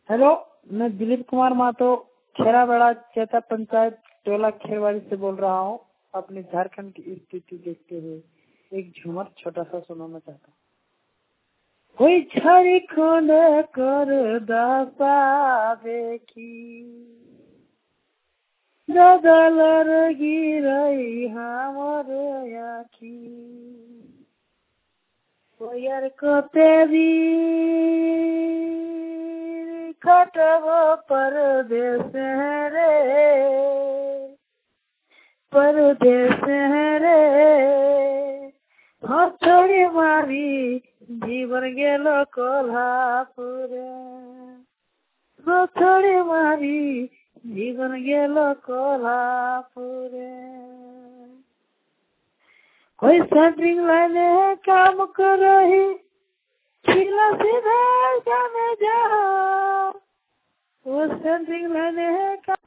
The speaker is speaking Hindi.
हेलो, मैं दिलीप कुमार महतो खेराबेड़ा चेता पंचायत टोला खेरवाड़ी से बोल रहा हूँ। अपनी झारखंड की स्थिति देखते हुए एक झूमर छोटा सा सुनाना चाहता हूँ। कोई झारखंड कर दासा देखी ददलर गिरई हमर आखी कोयर को तेरी खटब परदेश रे हथोड़ी मारी जीवन गेलो कोल्हापुर हथोड़ी मारी जीवन गेलो कोल्हापुर कोई सेंट्रिंग लाइने काम कर रही सीधा सीधे जाने जा वो सेंट्रिंग लाइने